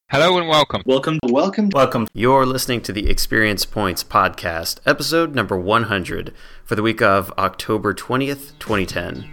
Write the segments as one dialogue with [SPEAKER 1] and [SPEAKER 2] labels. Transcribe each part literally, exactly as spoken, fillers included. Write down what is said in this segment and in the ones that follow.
[SPEAKER 1] Hello and welcome.
[SPEAKER 2] Welcome. Welcome.
[SPEAKER 3] Welcome. You're listening to the Experience Points podcast, episode number one hundred, for the week of October twentieth, twenty ten.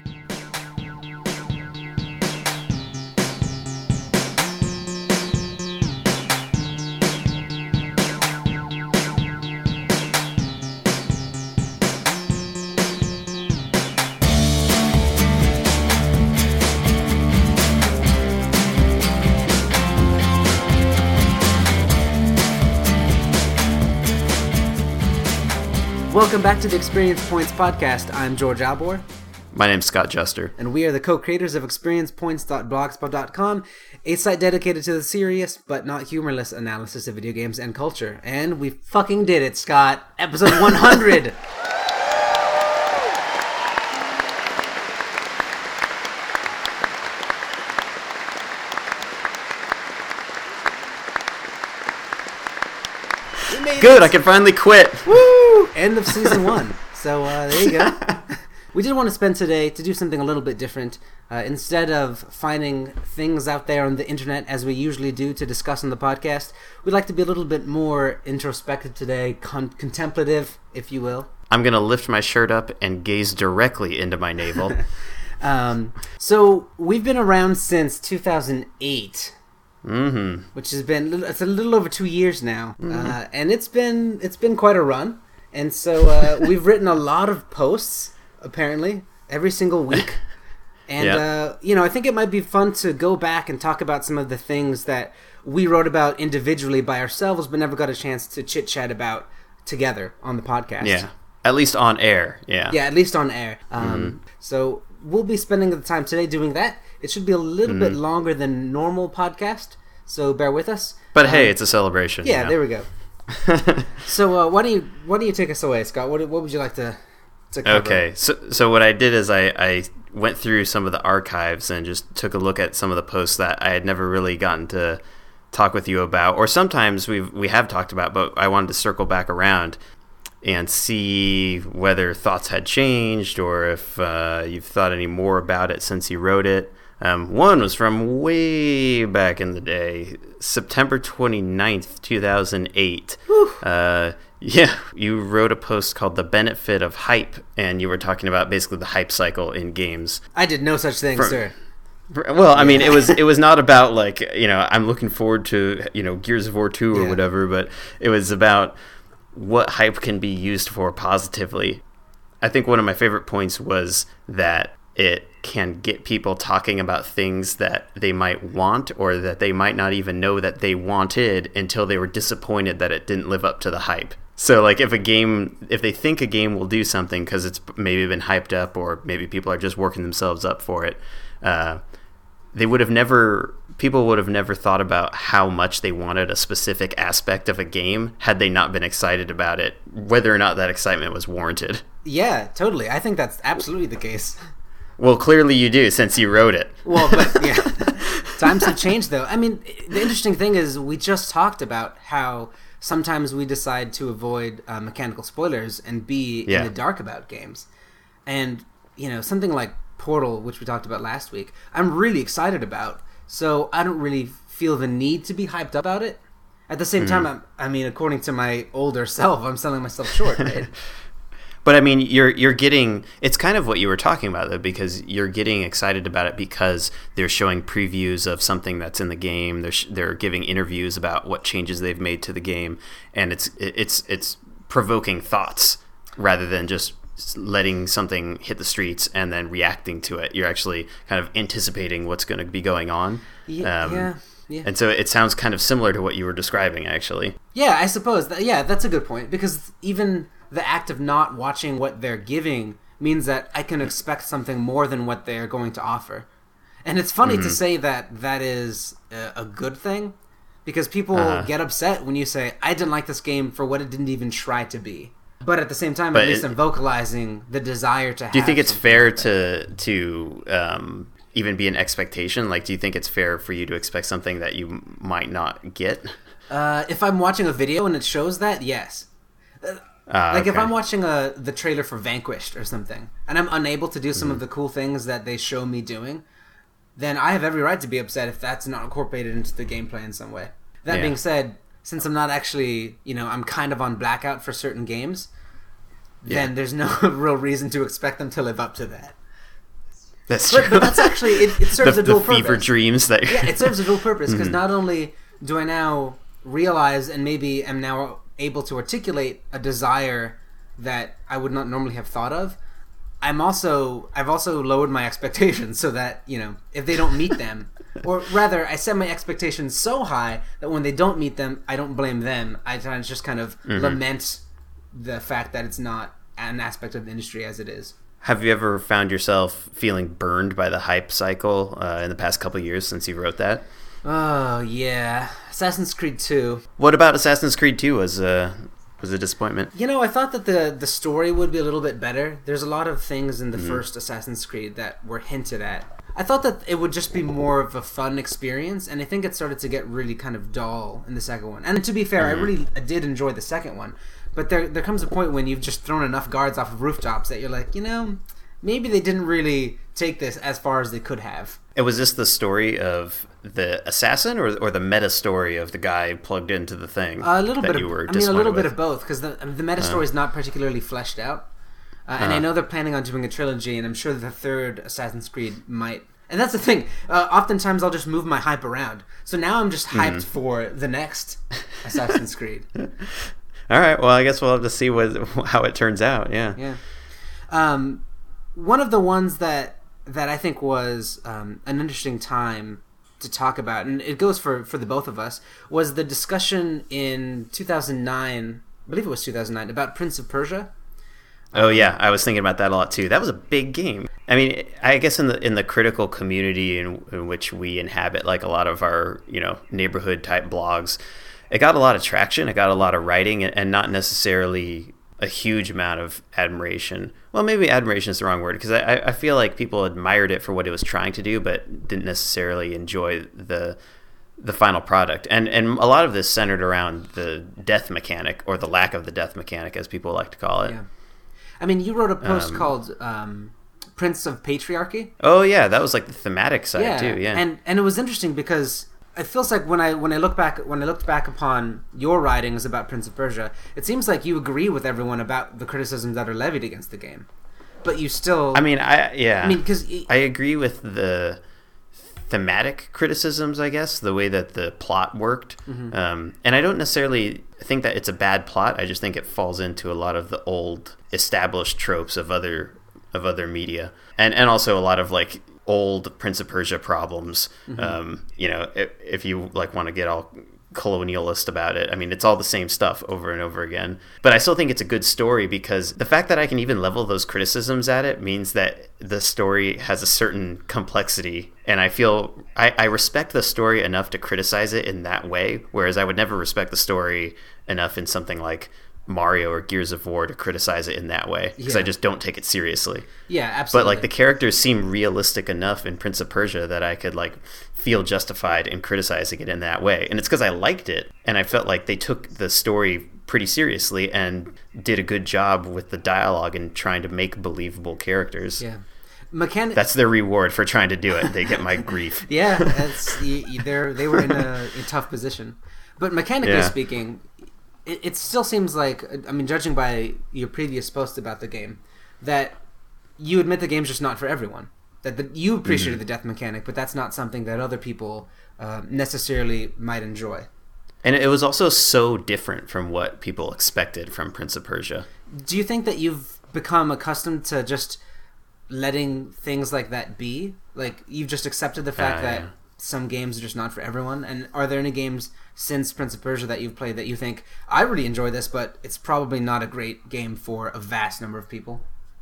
[SPEAKER 4] Welcome back to the Experience Points podcast. I'm George Albor.
[SPEAKER 3] My name's Scott Juster.
[SPEAKER 4] And we are the co-creators of experience points dot blogspot dot com, a site dedicated to the serious but not humorless analysis of video games and culture. And we fucking did it, Scott. Episode one hundred!
[SPEAKER 3] Good, I can finally quit.
[SPEAKER 4] Woo! End of season one. So uh, there you go. We did want to spend today to do something a little bit different. Uh, instead of finding things out there on the internet as we usually do to discuss on the podcast, we'd like to be a little bit more introspective today, con- contemplative, if you will.
[SPEAKER 3] I'm going to lift my shirt up and gaze directly into my navel.
[SPEAKER 4] um, so we've been around since two thousand eight.
[SPEAKER 3] Mm-hmm.
[SPEAKER 4] Which has been it's a little over two years now,
[SPEAKER 3] mm-hmm.
[SPEAKER 4] uh, and it's been it's been quite a run. And so uh, we've written a lot of posts, apparently every single week. And
[SPEAKER 3] yep.
[SPEAKER 4] uh, you know, I think it might be fun to go back and talk about some of the things that we wrote about individually by ourselves, but never got a chance to chit chat about together on the podcast.
[SPEAKER 3] Yeah, at least on air. Yeah,
[SPEAKER 4] yeah, at least on air. Um,
[SPEAKER 3] mm-hmm.
[SPEAKER 4] So we'll be spending the time today doing that. It should be a little
[SPEAKER 3] mm-hmm.
[SPEAKER 4] bit longer than normal podcast, so bear with us.
[SPEAKER 3] But
[SPEAKER 4] um,
[SPEAKER 3] hey, it's a celebration.
[SPEAKER 4] Yeah,
[SPEAKER 3] you know?
[SPEAKER 4] there we go. So uh, why don't you why don't you take us away, Scott? What what would you like to to cover?
[SPEAKER 3] Okay, so so what I did is I, I went through some of the archives and just took a look at some of the posts that I had never really gotten to talk with you about, or sometimes we've we have talked about, but I wanted to circle back around and see whether thoughts had changed or if uh, you've thought any more about it since you wrote it. Um, one was from way back in the day, September twenty-ninth, two thousand eight. Uh, yeah, you wrote a post called The Benefit of Hype, and you were talking about basically the hype cycle in games.
[SPEAKER 4] I did no such thing,
[SPEAKER 3] From,
[SPEAKER 4] sir.
[SPEAKER 3] Well, I mean, it was it was not about, like, you know, I'm looking forward to, you know, Gears of War two or
[SPEAKER 4] yeah.
[SPEAKER 3] whatever, but it was about what hype can be used for positively. I think one of my favorite points was that it can get people talking about things that they might want or that they might not even know that they wanted until they were disappointed that it didn't live up to the hype. So, like, if a game, if they think a game will do something because it's maybe been hyped up or maybe people are just working themselves up for it, uh, they would have never, people would have never thought about how much they wanted a specific aspect of a game had they not been excited about it, whether or not that excitement was warranted.
[SPEAKER 4] Yeah, totally. I think that's absolutely the case.
[SPEAKER 3] Well, clearly you do, since you wrote it.
[SPEAKER 4] Well, but yeah, times have changed, though. I mean, the interesting thing is we just talked about how sometimes we decide to avoid uh, mechanical spoilers and be
[SPEAKER 3] yeah.
[SPEAKER 4] in the dark about games. And, you know, something like Portal, which we talked about last week, I'm really excited about. So I don't really feel the need to be hyped up about it. At the same mm-hmm. time, I'm, I mean, according to my older self, I'm selling myself short, right?
[SPEAKER 3] But I mean, you're you're getting, it's kind of what you were talking about, though, because you're getting excited about it because they're showing previews of something that's in the game. They're sh- they're giving interviews about what changes they've made to the game, and it's it's it's provoking thoughts rather than just letting something hit the streets and then reacting to it. You're actually kind of anticipating what's going to be going on.
[SPEAKER 4] Yeah, um, yeah, yeah.
[SPEAKER 3] And so it sounds kind of similar to what you were describing, actually.
[SPEAKER 4] Yeah, I suppose. That, yeah, that's a good point, because even the act of not watching what they're giving means that I can expect something more than what they're going to offer. And it's funny mm-hmm. to say that that is a, a good thing, because people uh-huh. get upset when you say, I didn't like this game for what it didn't even try to be. But at the same time,
[SPEAKER 3] but
[SPEAKER 4] at least
[SPEAKER 3] it,
[SPEAKER 4] I'm vocalizing the desire to have.
[SPEAKER 3] Do you think it's fair
[SPEAKER 4] like
[SPEAKER 3] to to um, even be an expectation? Like, do you think it's fair for you to expect something that you might not get?
[SPEAKER 4] Uh, if I'm watching a video and it shows that, yes. Uh,
[SPEAKER 3] Uh,
[SPEAKER 4] like
[SPEAKER 3] okay.
[SPEAKER 4] if I'm watching a the trailer for Vanquished or something, and I'm unable to do some mm-hmm. of the cool things that they show me doing, then I have every right to be upset if that's not incorporated into the gameplay in some way. That
[SPEAKER 3] Yeah.
[SPEAKER 4] being said, since I'm not actually, you know, I'm kind of on blackout for certain games, then
[SPEAKER 3] Yeah.
[SPEAKER 4] there's no real reason to expect them to live up to that.
[SPEAKER 3] That's
[SPEAKER 4] But,
[SPEAKER 3] true.
[SPEAKER 4] but that's actually, it, it serves
[SPEAKER 3] the,
[SPEAKER 4] a dual
[SPEAKER 3] the fever
[SPEAKER 4] purpose.
[SPEAKER 3] dreams that
[SPEAKER 4] Yeah, it serves a dual purpose because
[SPEAKER 3] Mhm.
[SPEAKER 4] not only do I now realize and maybe am now able to articulate a desire that I would not normally have thought of, I'm also I've also lowered my expectations so that, you know, if they don't meet them, or rather I set my expectations so high that when they don't meet them, I don't blame them. I try to just kind of
[SPEAKER 3] Mhm.
[SPEAKER 4] lament the fact that it's not an aspect of the industry as it is.
[SPEAKER 3] Have you ever found yourself feeling burned by the hype cycle uh, in the past couple of years since you wrote that?
[SPEAKER 4] Oh yeah, Assassin's Creed two.
[SPEAKER 3] What about Assassin's Creed two was a was a disappointment?
[SPEAKER 4] You know, I thought that the the story would be a little bit better. There's a lot of things in the
[SPEAKER 3] Mhm.
[SPEAKER 4] first Assassin's Creed that were hinted at. I thought that it would just be more of a fun experience, and I think it started to get really kind of dull in the second one. And to be fair,
[SPEAKER 3] Mhm.
[SPEAKER 4] I really I did enjoy the second one, but there there comes a point when you've just thrown enough guards off of rooftops that you're like, you know, maybe they didn't really take this as far as they could have.
[SPEAKER 3] And was this the story of the assassin, or or the meta story of the guy plugged into the thing?
[SPEAKER 4] A little
[SPEAKER 3] that
[SPEAKER 4] bit
[SPEAKER 3] you
[SPEAKER 4] of,
[SPEAKER 3] were
[SPEAKER 4] I mean, a little
[SPEAKER 3] disappointed
[SPEAKER 4] bit
[SPEAKER 3] with?
[SPEAKER 4] of both, because the the meta story is not particularly fleshed out, uh, and I
[SPEAKER 3] Uh.
[SPEAKER 4] know they're planning on doing a trilogy, and I'm sure the third Assassin's Creed might. And that's the thing. Uh, oftentimes, I'll just move my hype around. So now I'm just hyped for the next Assassin's Creed.
[SPEAKER 3] All right. Well, I guess we'll have to see what how it turns out. Yeah.
[SPEAKER 4] Yeah. Um, one of the ones that that I think was um, an interesting time to talk about, and it goes for, for the both of us, was the discussion in two thousand nine, I believe it was two thousand nine, about Prince of Persia.
[SPEAKER 3] Oh yeah, I was thinking about that a lot too. That was a big game. I mean, I guess in the in the critical community in, in which we inhabit, like a lot of our you know neighborhood type blogs, it got a lot of traction. It got a lot of writing, and, and not necessarily a huge amount of admiration. Well, maybe admiration is the wrong word, because I, I feel like people admired it for what it was trying to do, but didn't necessarily enjoy the the final product. And and a lot of this centered around the death mechanic, or the lack of the death mechanic, as people like to call it.
[SPEAKER 4] Yeah. I mean, you wrote a post
[SPEAKER 3] Um,
[SPEAKER 4] called um, Prince of Patriarchy.
[SPEAKER 3] Oh yeah, that was like the thematic side
[SPEAKER 4] yeah.
[SPEAKER 3] too. Yeah,
[SPEAKER 4] And and it was interesting because it feels like when I when I look back when I looked back upon your writings about Prince of Persia, it seems like you agree with everyone about the criticisms that are levied against the game, but you still.
[SPEAKER 3] I mean, I yeah,
[SPEAKER 4] I mean, because
[SPEAKER 3] I agree with the thematic criticisms, I guess, the way that the plot worked.
[SPEAKER 4] Mm-hmm.
[SPEAKER 3] Um, and I don't necessarily think that it's a bad plot. I just think it falls into a lot of the old established tropes of other of other media, and and also a lot of like old Prince of Persia problems.
[SPEAKER 4] Mm-hmm.
[SPEAKER 3] Um, you know, if, if you like want to get all colonialist about it, I mean, it's all the same stuff over and over again. But I still think it's a good story, because the fact that I can even level those criticisms at it means that the story has a certain complexity, and I feel I, I respect the story enough to criticize it in that way, whereas I would never respect the story enough in something like Mario or Gears of War to criticize it in that way, because
[SPEAKER 4] Yeah.
[SPEAKER 3] I just don't take it seriously.
[SPEAKER 4] yeah, absolutely.
[SPEAKER 3] But like the characters seem realistic enough in Prince of Persia that I could like feel justified in criticizing it in that way. And it's because I liked it, and I felt like they took the story pretty seriously and did a good job with the dialogue and trying to make believable characters.
[SPEAKER 4] yeah, mechanic.
[SPEAKER 3] That's their reward for trying to do it. They get my grief.
[SPEAKER 4] Yeah, that's they they were in a, a tough position, but mechanically
[SPEAKER 3] Yeah.
[SPEAKER 4] speaking, it, it still seems like, I mean, judging by your previous post about the game, that you admit the game's just not for everyone. That the, you appreciated
[SPEAKER 3] Mm-hmm.
[SPEAKER 4] the death mechanic, but that's not something that other people uh, necessarily might enjoy.
[SPEAKER 3] And it was also so different from what people expected from Prince of Persia.
[SPEAKER 4] Do you think that you've become accustomed to just letting things like that be? Like, you've just accepted the fact
[SPEAKER 3] Uh,
[SPEAKER 4] that
[SPEAKER 3] yeah.
[SPEAKER 4] some games are just not for everyone? And are there any games since Prince of Persia that you've played that you think, I really enjoy this, but it's probably not a great game for a vast number of people?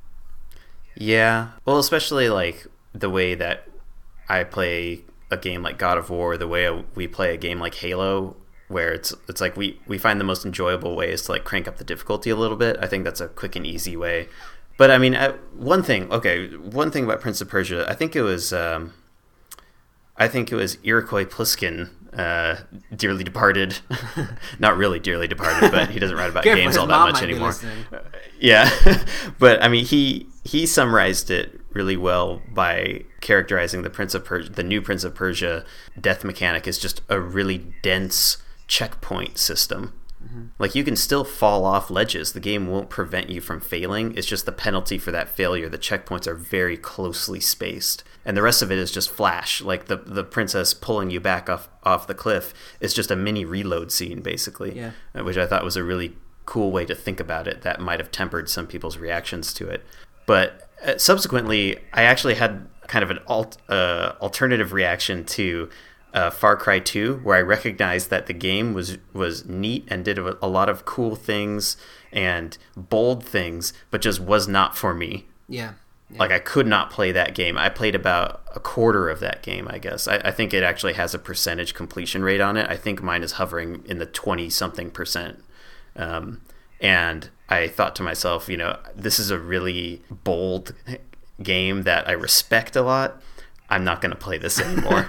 [SPEAKER 3] Yeah. Well, especially like the way that I play a game like God of War, the way we play a game like Halo, where it's it's like we, we find the most enjoyable way is to like crank up the difficulty a little bit. I think that's a quick and easy way. But I mean, I, one thing, okay, one thing about Prince of Persia, I think it was, um, I think it was Iroquois Pliskin, uh, dearly departed, not really dearly departed, but he doesn't write about
[SPEAKER 4] Careful,
[SPEAKER 3] games
[SPEAKER 4] his
[SPEAKER 3] all that
[SPEAKER 4] mom
[SPEAKER 3] much
[SPEAKER 4] might be
[SPEAKER 3] anymore.
[SPEAKER 4] listening.
[SPEAKER 3] Yeah, but I mean, he he summarized it really well by characterizing the Prince of Persia, the new Prince of Persia death mechanic, as just a really dense checkpoint system. Mm-hmm. Like, you can still fall off ledges. The game won't prevent you from failing. It's just the penalty for that failure. The checkpoints are very closely spaced. And the rest of it is just flash. Like, the the princess pulling you back off, off the cliff is just a mini reload scene, basically.
[SPEAKER 4] Yeah.
[SPEAKER 3] Which I thought was a really cool way to think about it that might have tempered some people's reactions to it. But uh, subsequently, I actually had kind of an alt, uh, alternative reaction to Uh, Far Cry two, where I recognized that the game was was neat and did a, a lot of cool things and bold things, but just was not for me.
[SPEAKER 4] Yeah. yeah.
[SPEAKER 3] Like, I could not play that game. I played about a quarter of that game, I guess. I, I think it actually has a percentage completion rate on it. I think mine is hovering in the twenty-something percent. Um, and I thought to myself, you know, this is a really bold game that I respect a lot. I'm not going to play this anymore.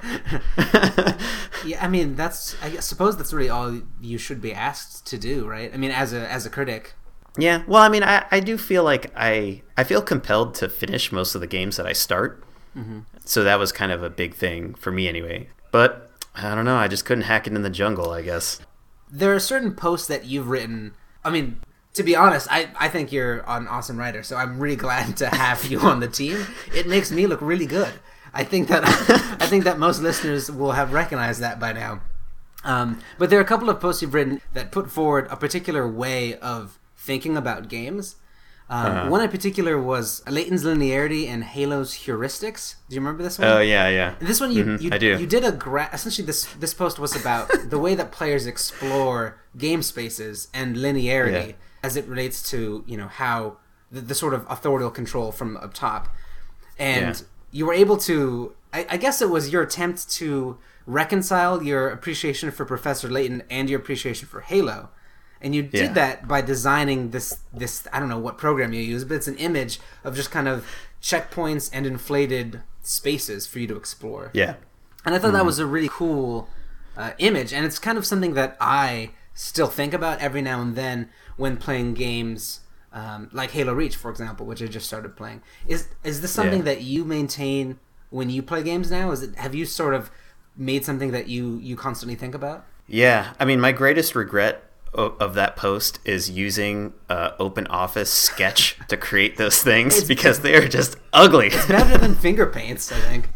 [SPEAKER 4] Yeah, I mean, that's, I suppose that's really all you should be asked to do, right? I mean, as a as a critic.
[SPEAKER 3] Yeah, well, I mean, I, I do feel like I, I feel compelled to finish most of the games that I start. Mm-hmm. So that was kind of a big thing for me anyway. But I don't know, I just couldn't hack it in the jungle, I guess.
[SPEAKER 4] There are certain posts that you've written. I mean, to be honest, I, I think you're an awesome writer, so I'm really glad to have you on the team. It makes me look really good. I think that I think that most listeners will have recognized that by now. Um, but there are a couple of posts you've written that put forward a particular way of thinking about games. Um, uh-huh. One in particular was Layton's linearity and Halo's heuristics. Do you remember this one?
[SPEAKER 3] Oh yeah, yeah.
[SPEAKER 4] And this one you
[SPEAKER 3] mm-hmm,
[SPEAKER 4] you,
[SPEAKER 3] I do.
[SPEAKER 4] you did a gra- essentially this this post was about the way that players explore game spaces and linearity yeah. as it relates to, you know, how the, the sort of authorial control from up top. And yeah. you were able to, I, I guess it was your attempt to reconcile your appreciation for Professor Layton and your appreciation for Halo. And you did yeah. that by designing this, this, I don't know what program you use, but it's an image of just kind of checkpoints and inflated spaces for you to explore.
[SPEAKER 3] Yeah.
[SPEAKER 4] And I thought mm. that was a really cool uh, image. And it's kind of something that I still think about every now and then when playing games Um, like Halo Reach, for example, which I just started playing. Is is this something yeah. that you maintain when you play games now? Is it, have you sort of made something that you, you constantly think about?
[SPEAKER 3] Yeah, I mean, my greatest regret of, of that post is using uh, OpenOffice Sketch to create those things it's, because they are just ugly.
[SPEAKER 4] It's better than finger paints, I think.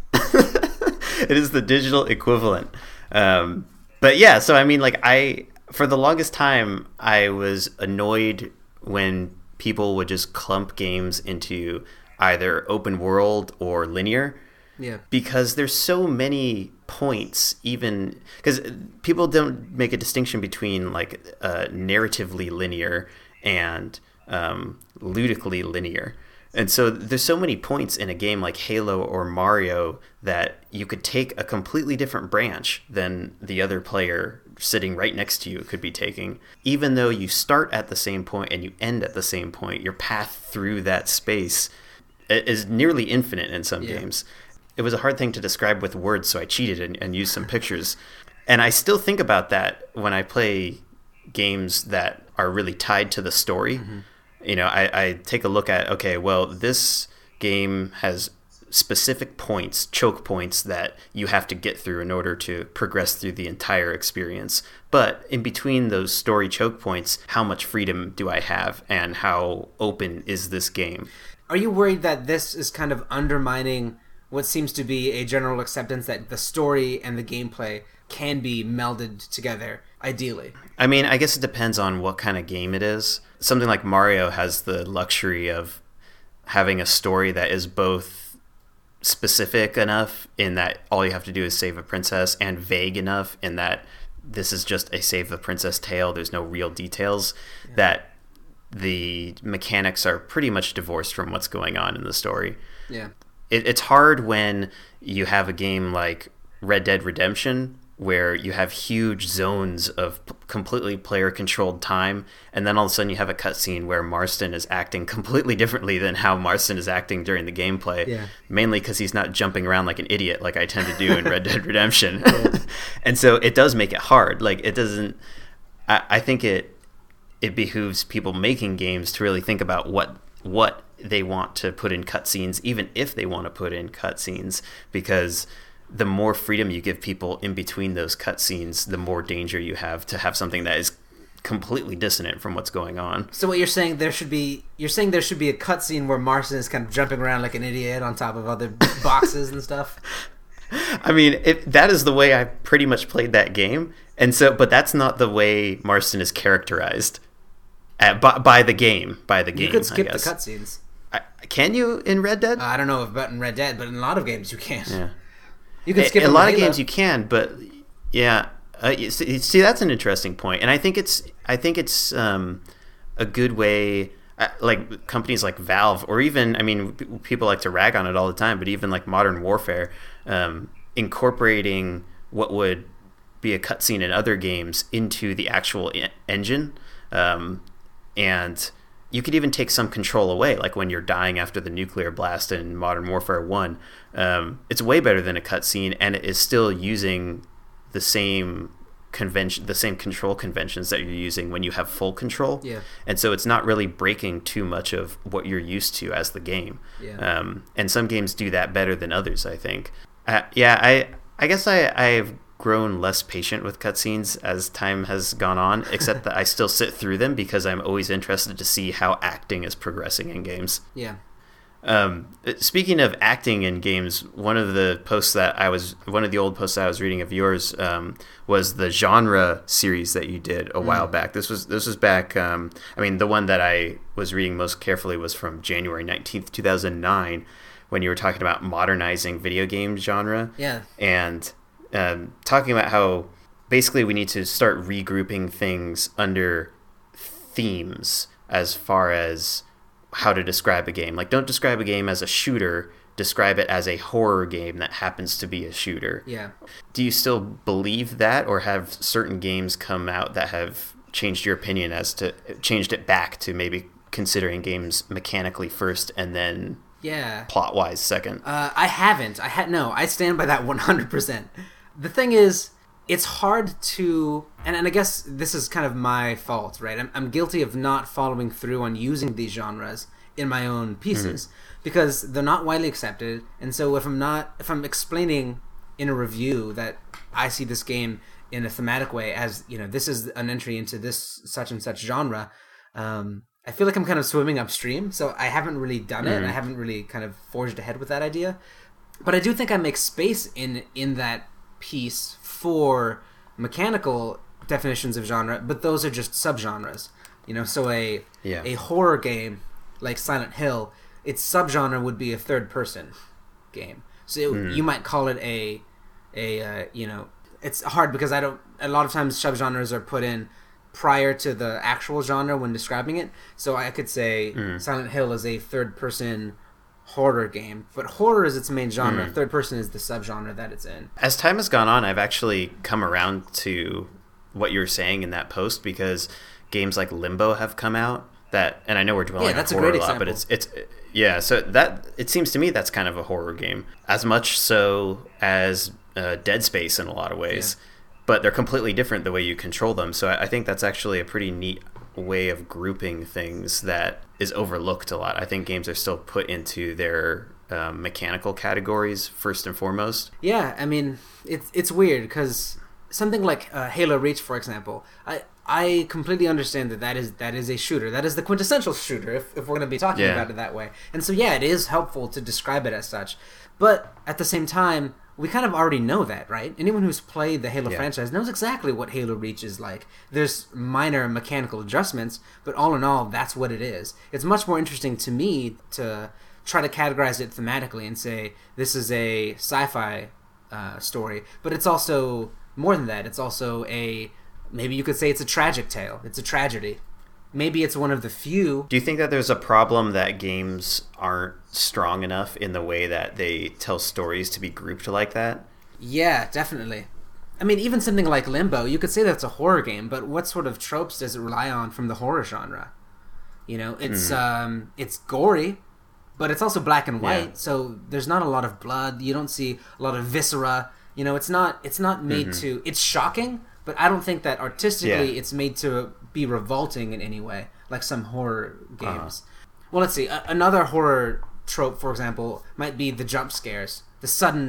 [SPEAKER 3] It is the digital equivalent. Um, but yeah, so I mean, like I, for the longest time, I was annoyed when people would just clump games into either open world or linear.
[SPEAKER 4] Yeah.
[SPEAKER 3] Because there's so many points, even because people don't make a distinction between like uh, narratively linear and um, ludically linear. And so there's so many points in a game like Halo or Mario that you could take a completely different branch than the other player sitting right next to you could be taking. Even though you start at the same point and you end at the same point, your path through that space is nearly infinite in some yeah. games. It was a hard thing to describe with words, so I cheated and, and used some pictures. And I still think about that when I play games that are really tied to the story. Mm-hmm. You know, I, I take a look at, okay, well, this game has specific points, choke points that you have to get through in order to progress through the entire experience. But in between those story choke points, how much freedom do I have and how open is this game?
[SPEAKER 4] Are you worried that this is kind of undermining what seems to be a general acceptance that the story and the gameplay can be melded together, ideally?
[SPEAKER 3] I mean, I guess it depends on what kind of game it is. Something like Mario has the luxury of having a story that is both specific enough in that all you have to do is save a princess, and vague enough in that this is just a save the princess tale, there's no real details, yeah. that the mechanics are pretty much divorced from what's going on in the story.
[SPEAKER 4] Yeah.
[SPEAKER 3] It, it's hard when you have a game like Red Dead Redemption where you have huge zones of p- completely player-controlled time, and then all of a sudden you have a cutscene where Marston is acting completely differently than how Marston is acting during the gameplay,
[SPEAKER 4] yeah.
[SPEAKER 3] mainly because he's not jumping around like an idiot like I tend to do in Red Dead Redemption. Yeah. And so it does make it hard. Like, it doesn't... I, I think it it behooves people making games to really think about what what they want to put in cutscenes, even if they want to put in cutscenes, because the more freedom you give people in between those cutscenes, the more danger you have to have something that is completely dissonant from what's going on.
[SPEAKER 4] So what you're saying there should be you're saying there should be a cutscene where Marston is kind of jumping around like an idiot on top of other boxes and stuff.
[SPEAKER 3] I mean, if that is the way I pretty much played that game, and so, but that's not the way Marston is characterized at, by, by the game. By the game,
[SPEAKER 4] you could skip
[SPEAKER 3] I guess.
[SPEAKER 4] the cutscenes.
[SPEAKER 3] I, can you in Red Dead?
[SPEAKER 4] Uh, I don't know about in Red Dead, but in a lot of games you can.
[SPEAKER 3] Yeah,
[SPEAKER 4] you can skip
[SPEAKER 3] in a lot of
[SPEAKER 4] Halo.
[SPEAKER 3] games you can, but yeah, uh, you see, see, that's an interesting point, and I think it's I think it's um, a good way. Uh, like companies like Valve, or even, I mean, p- people like to rag on it all the time, but even like Modern Warfare, um, incorporating what would be a cutscene in other games into the actual e- engine. Um, and you could even take some control away, like when you're dying after the nuclear blast in Modern Warfare one. Um, it's way better than a cutscene, and it is still using the same convention, the same control conventions that you're using when you have full control.
[SPEAKER 4] Yeah.
[SPEAKER 3] And so it's not really breaking too much of what you're used to as the game.
[SPEAKER 4] Yeah.
[SPEAKER 3] Um, and some games do that better than others, I think. Uh, yeah, I I guess I, I've grown less patient with cutscenes as time has gone on, except that I still sit through them because I'm always interested to see how acting is progressing in games.
[SPEAKER 4] Yeah.
[SPEAKER 3] Um, speaking of acting in games, one of the posts that I was, one of the old posts that I was reading of yours, um, was the genre series that you did a mm. while back. This was, this was back, um, I mean, the one that I was reading most carefully was from January nineteenth, two thousand nine, when you were talking about modernizing video game genre.
[SPEAKER 4] Yeah.
[SPEAKER 3] And, um, talking about how basically we need to start regrouping things under themes as far as how to describe a game. Like, don't describe a game as a shooter, describe it as a horror game that happens to be a shooter.
[SPEAKER 4] Yeah.
[SPEAKER 3] Do you still believe that, or have certain games come out that have changed your opinion as to, changed it back to maybe considering games mechanically first and then
[SPEAKER 4] yeah,
[SPEAKER 3] plot-wise second?
[SPEAKER 4] Uh, I haven't. I had no. I stand by that one hundred percent. The thing is, it's hard to, and, and I guess this is kind of my fault, right? I'm, I'm guilty of not following through on using these genres in my own pieces mm-hmm. because they're not widely accepted. And so if I'm not, if I'm explaining in a review that I see this game in a thematic way as, you know, this is an entry into this such and such genre, um, I feel like I'm kind of swimming upstream. So I haven't really done it.
[SPEAKER 3] Mm-hmm.
[SPEAKER 4] And I haven't really kind of forged ahead with that idea. But I do think I make space in in that piece for mechanical definitions of genre, but those are just subgenres, you know. So a
[SPEAKER 3] yeah.
[SPEAKER 4] a horror game like Silent Hill, its subgenre would be a third person game. So it, mm. you might call it a a uh, you know, it's hard because I don't. A lot of times subgenres are put in prior to the actual genre when describing it. So I could say mm. Silent Hill is a third person horror game, but horror is its main genre. Mm. Third person is the subgenre that it's in.
[SPEAKER 3] As time has gone on, I've actually come around to what you were saying in that post, because games like Limbo have come out that, and I know we're dwelling
[SPEAKER 4] yeah, that's
[SPEAKER 3] on horror
[SPEAKER 4] a, great
[SPEAKER 3] a lot,
[SPEAKER 4] example.
[SPEAKER 3] but it's it's yeah. So that, it seems to me that's kind of a horror game, as much so as uh, Dead Space in a lot of ways. Yeah. But they're completely different the way you control them. So I, I think that's actually a pretty neat way of grouping things that is overlooked a lot. I think games are still put into their um, mechanical categories first and foremost.
[SPEAKER 4] Yeah, I mean, it's it's weird because something like uh, Halo Reach, for example, I I completely understand that that is that is a shooter. That is the quintessential shooter, if, if we're going to be talking
[SPEAKER 3] yeah.
[SPEAKER 4] about it that way. And so yeah, it is helpful to describe it as such. But at the same time, we kind of already know that, right? Anyone who's played the Halo yeah. franchise knows exactly what Halo Reach is like. There's minor mechanical adjustments, but all in all, that's what it is. It's much more interesting to me to try to categorize it thematically and say, this is a sci-fi uh, story, but it's also more than that. It's also a, maybe you could say it's a tragic tale. It's a tragedy. Maybe it's one of the few.
[SPEAKER 3] Do you think that there's a problem that games aren't strong enough in the way that they tell stories to be grouped like that?
[SPEAKER 4] Yeah, definitely. I mean, even something like Limbo, you could say that's a horror game, but what sort of tropes does it rely on from the horror genre? You know, it's mm. um, it's gory, but it's also black and white, yeah. so there's not a lot of blood. You don't see a lot of viscera. You know, it's not it's not made mm-hmm. to. It's shocking, but I don't think that artistically yeah. it's made to be revolting in any way, like some horror games. Uh-huh. Well, let's see. A- another horror trope, for example, might be the jump scares, the sudden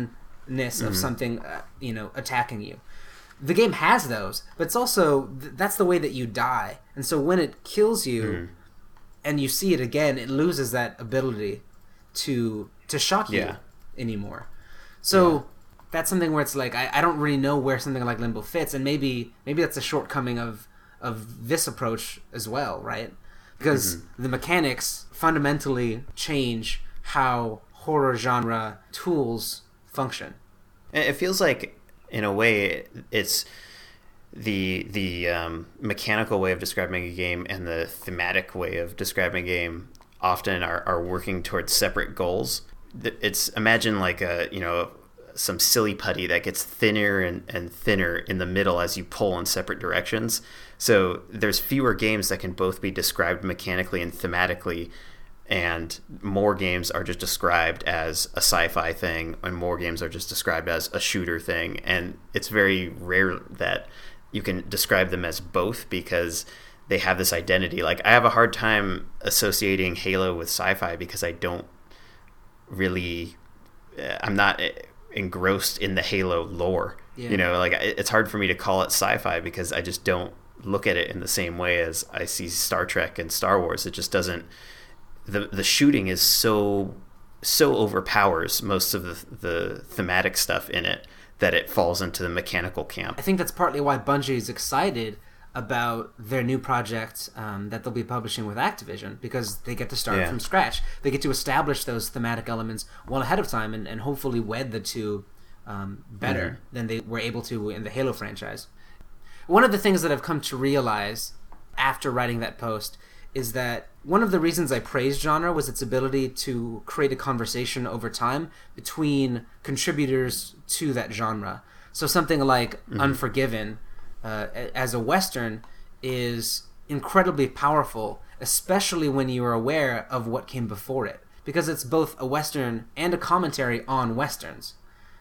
[SPEAKER 4] mm-hmm. of something, uh, you know, attacking you. The game has those, but it's also th- that's the way that you die. And so when it kills you, mm. and you see it again, it loses that ability to to shock you yeah. anymore. So yeah. that's something where it's like I, I don't really know where something like Limbo fits, and maybe maybe that's a shortcoming of of this approach as well, right? Because mm-hmm. the mechanics fundamentally change how horror genre tools function.
[SPEAKER 3] It feels like, in a way, it's the the um, mechanical way of describing a game and the thematic way of describing a game often are, are working towards separate goals. It's imagine like a you know some silly putty that gets thinner and, and thinner in the middle as you pull in separate directions. So there's fewer games that can both be described mechanically and thematically, and more games are just described as a sci-fi thing, and more games are just described as a shooter thing. And it's very rare that you can describe them as both because they have this identity. Like, I have a hard time associating Halo with sci-fi because I don't really, I'm not engrossed in the Halo lore. Yeah. You know, like, it's hard for me to call it sci-fi because I just don't look at it in the same way as I see Star Trek and Star Wars. It just doesn't, the the shooting is so so overpowers most of the the thematic stuff in it that it falls into the mechanical camp.
[SPEAKER 4] I think that's partly why Bungie is excited about their new project um, that they'll be publishing with Activision, because they get to start yeah. from scratch. They get to establish those thematic elements well ahead of time and, and hopefully wed the two um, better mm-hmm. than they were able to in the Halo franchise. One of the things that I've come to realize after writing that post is that one of the reasons I praised genre was its ability to create a conversation over time between contributors to that genre. So something like mm-hmm. Unforgiven, uh, as a Western, is incredibly powerful, especially when you are aware of what came before it, because it's both a Western and a commentary on Westerns.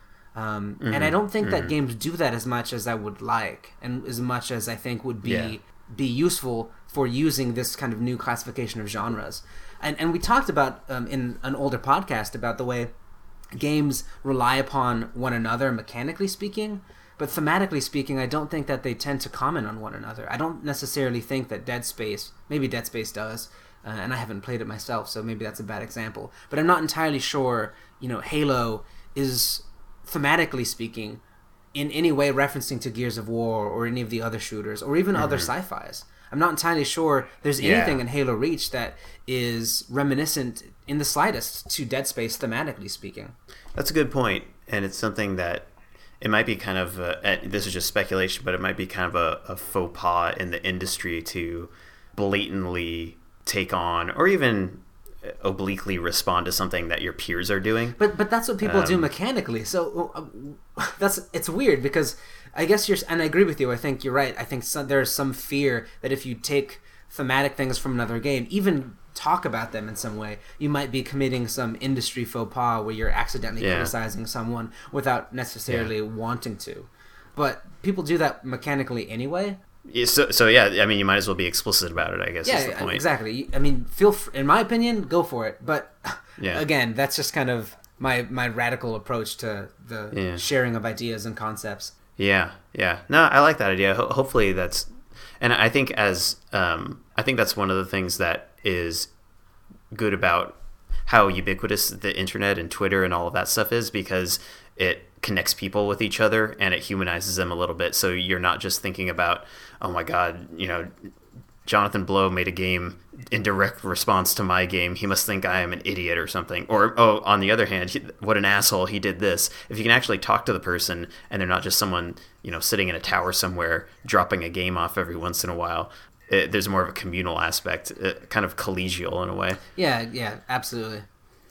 [SPEAKER 4] Um, mm-hmm. And I don't think mm-hmm. that games do that as much as I would like, and as much as I think would be yeah. be useful for using this kind of new classification of genres. And and we talked about um, in an older podcast about the way games rely upon one another mechanically speaking, but thematically speaking, I don't think that they tend to comment on one another. I don't necessarily think that Dead Space, maybe Dead Space does, uh, and I haven't played it myself, so maybe that's a bad example, but I'm not entirely sure, you know, Halo is, thematically speaking, in any way referencing to Gears of War or any of the other shooters, or even mm-hmm. other sci-fis. I'm not entirely sure there's anything yeah. in Halo Reach that is reminiscent in the slightest to Dead Space, thematically speaking.
[SPEAKER 3] That's a good point, and it's something that it might be kind of, a, this is just speculation, but it might be kind of a, a faux pas in the industry to blatantly take on, or even obliquely respond to something that your peers are doing.
[SPEAKER 4] But but that's what people um, do mechanically. So uh, that's it's weird because I guess you're, and I agree with you. I think you're right. I think some, there's some fear that if you take thematic things from another game, even talk about them in some way, you might be committing some industry faux pas where you're accidentally yeah. criticizing someone without necessarily yeah. wanting to. But people do that mechanically anyway.
[SPEAKER 3] Yeah, so, so yeah, I mean, you might as well be explicit about it, I guess,
[SPEAKER 4] yeah,
[SPEAKER 3] is the point.
[SPEAKER 4] Exactly. I mean, feel fr- in my opinion, go for it. But yeah. again, that's just kind of my, my radical approach to the yeah. sharing of ideas and concepts.
[SPEAKER 3] Yeah, yeah. No, I like that idea. Ho- hopefully that's, and I think as, um, I think that's one of the things that is good about how ubiquitous the internet and Twitter and all of that stuff is, because it connects people with each other and it humanizes them a little bit. So you're not just thinking about, oh my God, you know, Jonathan Blow made a game in direct response to my game. He must think I am an idiot or something. Or, oh, on the other hand, he, what an asshole, he did this. If you can actually talk to the person and they're not just someone, you know, sitting in a tower somewhere, dropping a game off every once in a while, it, there's more of a communal aspect, it, kind of collegial in a way.
[SPEAKER 4] Yeah, yeah, absolutely.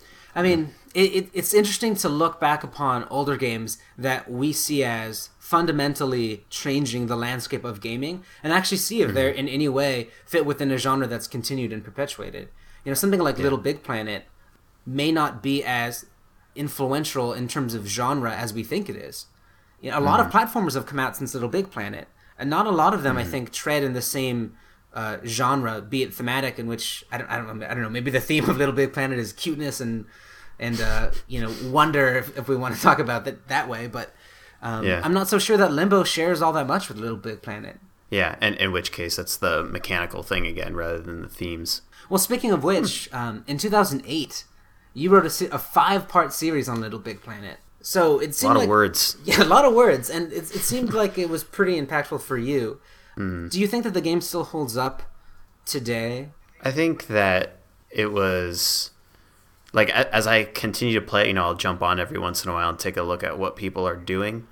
[SPEAKER 4] I mean, it, it, it's interesting to look back upon older games that we see as fundamentally changing the landscape of gaming and actually see if mm-hmm. they're in any way fit within a genre that's continued and perpetuated. You know, something like yeah. Little Big Planet may not be as influential in terms of genre as we think it is. You know, a mm-hmm. lot of platformers have come out since Little Big Planet, and not a lot of them, mm-hmm. I think, tread in the same uh, genre, be it thematic, in which I don't, I don't, I don't know. Maybe the theme of Little Big Planet is cuteness and and uh, you know, wonder if, if we want to talk about that that way. But um,
[SPEAKER 3] yeah.
[SPEAKER 4] I'm not so sure that Limbo shares all that much with Little Big Planet.
[SPEAKER 3] Yeah, and in which case that's the mechanical thing again rather than the themes.
[SPEAKER 4] Well, speaking of which, um, in two thousand eight, you wrote a, se- a five-part series on Little Big Planet. So it seemed
[SPEAKER 3] a lot
[SPEAKER 4] like,
[SPEAKER 3] of words.
[SPEAKER 4] Yeah, a lot of words, and it, it seemed like it was pretty impactful for you.
[SPEAKER 3] Mm.
[SPEAKER 4] Do you think that the game still holds up today?
[SPEAKER 3] I think that it was like as I continue to play, you know, I'll jump on every once in a while and take a look at what people are doing,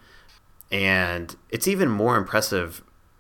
[SPEAKER 3] and it's even more impressive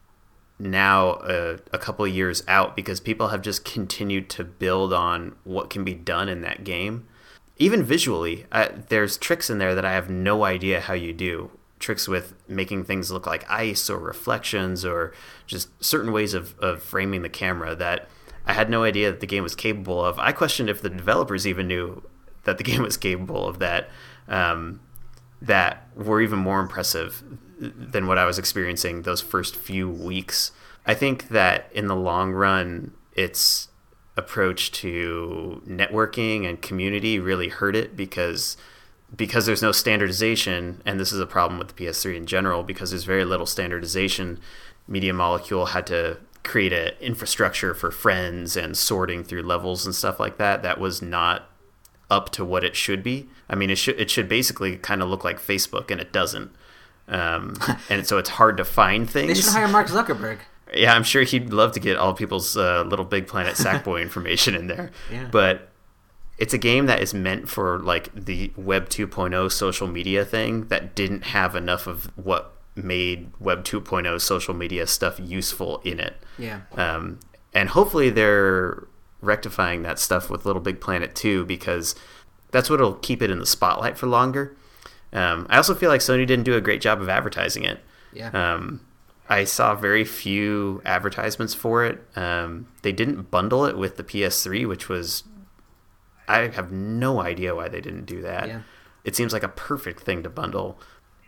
[SPEAKER 3] now uh, a couple of years out because people have just continued to build on what can be done in that game. Even visually, I, there's tricks in there that I have no idea how you do. Tricks with making things look like ice or reflections or just certain ways of, of framing the camera that I had no idea that the game was capable of. I questioned if the developers even knew that the game was capable of that, um, that were even more impressive than what I was experiencing those first few weeks. I think that in the long run, its approach to networking and community really hurt it because because there's no standardization, and this is a problem with the P S three in general, because there's very little standardization. Media Molecule had to create an infrastructure for friends and sorting through levels and stuff like that. That was not up to what it should be. I mean, it should it should basically kind of look like Facebook, and it doesn't. Um, and so it's hard to find things.
[SPEAKER 4] They should hire Mark Zuckerberg.
[SPEAKER 3] Yeah, I'm sure he'd love to get all people's uh, Little Big Planet Sackboy information in there.
[SPEAKER 4] Yeah.
[SPEAKER 3] But it's a game that is meant for like the Web two point oh social media thing that didn't have enough of what made Web two point oh social media stuff useful in it.
[SPEAKER 4] Yeah.
[SPEAKER 3] Um, and hopefully they're rectifying that stuff with Little Big Planet two, because that's what'll keep it in the spotlight for longer. Um, I also feel like Sony didn't do a great job of advertising it.
[SPEAKER 4] Yeah.
[SPEAKER 3] Um, I saw very few advertisements for it. Um, they didn't bundle it with the P S three, which was... I have no idea why they didn't do that.
[SPEAKER 4] Yeah.
[SPEAKER 3] It seems like a perfect thing to bundle.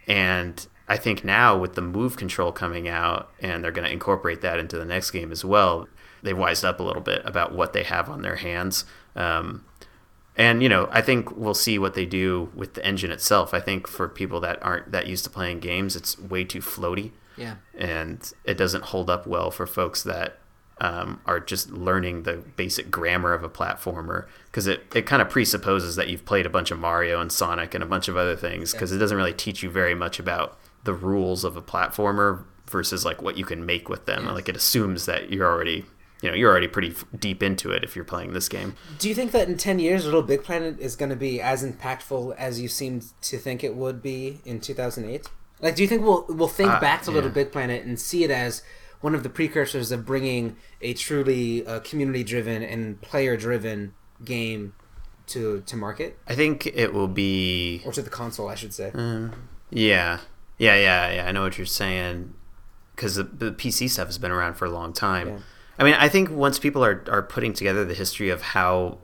[SPEAKER 3] And I think now with the Move control coming out, and they're going to incorporate that into the next game as well, they've wised up a little bit about what they have on their hands. Um, and, you know, I think we'll see what they do with the engine itself. I think for people that aren't that used to playing games, it's way too floaty.
[SPEAKER 4] Yeah.
[SPEAKER 3] And it doesn't hold up well for folks that um, are just learning the basic grammar of a platformer, because it, it kind of presupposes that you've played a bunch of Mario and Sonic and a bunch of other things, because it doesn't really teach you very much about the rules of a platformer versus like what you can make with them.
[SPEAKER 4] Yeah.
[SPEAKER 3] Like it assumes that you're already... You know, you're already pretty f- deep into it if you're playing this game.
[SPEAKER 4] Do you think that in ten years, Little Big Planet is going to be as impactful as you seemed to think it would be in two thousand eight? Like, do you think we'll we'll think
[SPEAKER 3] uh,
[SPEAKER 4] back to
[SPEAKER 3] yeah.
[SPEAKER 4] Little Big Planet and see it as one of the precursors of bringing a truly uh, community-driven and player-driven game to to market?
[SPEAKER 3] I think it will be...
[SPEAKER 4] Or to the console, I should say.
[SPEAKER 3] Um, yeah. Yeah, yeah, yeah. I know what you're saying. Because the, the P C stuff has been around for a long time.
[SPEAKER 4] Yeah.
[SPEAKER 3] I mean, I think once people are, are putting together the history of how